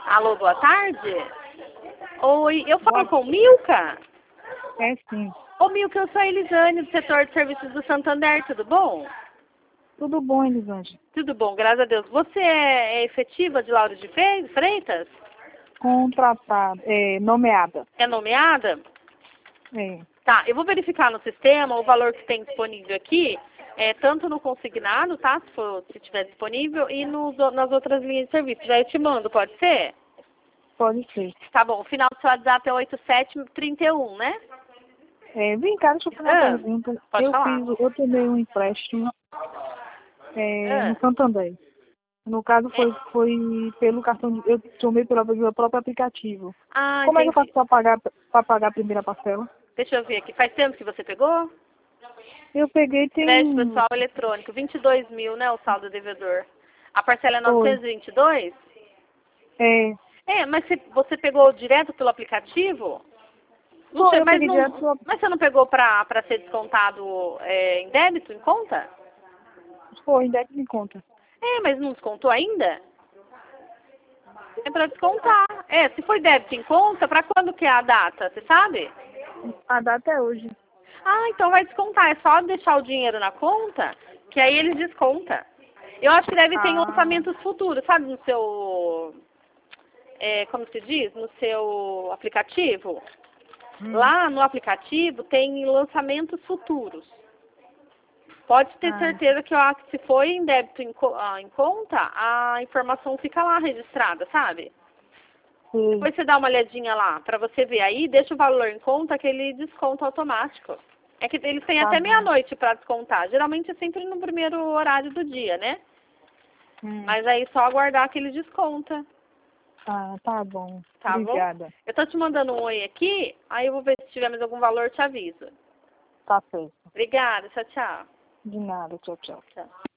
Alô, boa tarde? Oi, eu falo com o Milka? É sim. Ô Milka, eu sou a Elisane, do setor de serviços do Santander, tudo bom? Tudo bom, Elisângela? Tudo bom, graças a Deus. Você é efetiva de Lauro de Freitas? Contratada, nomeada. É nomeada? É. Tá, eu vou verificar no sistema o valor que tem disponível aqui, tanto no consignado, tá? Se tiver disponível, e nas outras linhas de serviço. Já eu te mando, pode ser? Pode ser. Tá bom, o final do seu WhatsApp é 8731, né? Vem cá, deixa eu fazer uma pergunta. Pode falar. Eu tomei um empréstimo Ah, no Santander. No caso foi pelo cartão eu tomei pelo próprio aplicativo. Como é que eu entendi. faço para pagar a primeira parcela? Deixa eu ver aqui. Faz tempo que você pegou? Eu peguei Crédito tem. pessoal eletrônico, 22 mil, né? O saldo devedor. A parcela é Foi. 922? Mas você pegou direto pelo aplicativo? Não sei, Eu peguei direto pelo. mas você não pegou para ser descontado em débito, em conta? Foi, em débito em conta. Mas não descontou ainda? É para descontar. Se foi débito em conta, para quando que é a data? Você sabe? A data é hoje. Então vai descontar. É só deixar o dinheiro na conta, que aí eles descontam. Eu acho que deve ter em lançamentos futuros, sabe? No seu, como se diz? No seu aplicativo. Lá no aplicativo tem lançamentos futuros. Pode ter certeza que se foi em débito em conta, a informação fica lá registrada, sabe? Sim. Depois você dá uma olhadinha lá, para você ver. Aí deixa o valor em conta que ele desconta automático. É que eles têm até meia-noite para descontar. Geralmente é sempre no primeiro horário do dia, né? Mas aí só aguardar que ele desconta. Tá bom. Tá Obrigada. bom? Eu tô te mandando um oi aqui, aí eu vou ver se tiver mais algum valor, eu te aviso. Tá certo. Obrigada, tchau, tchau. De nada. Tchau, tchau. Tchau.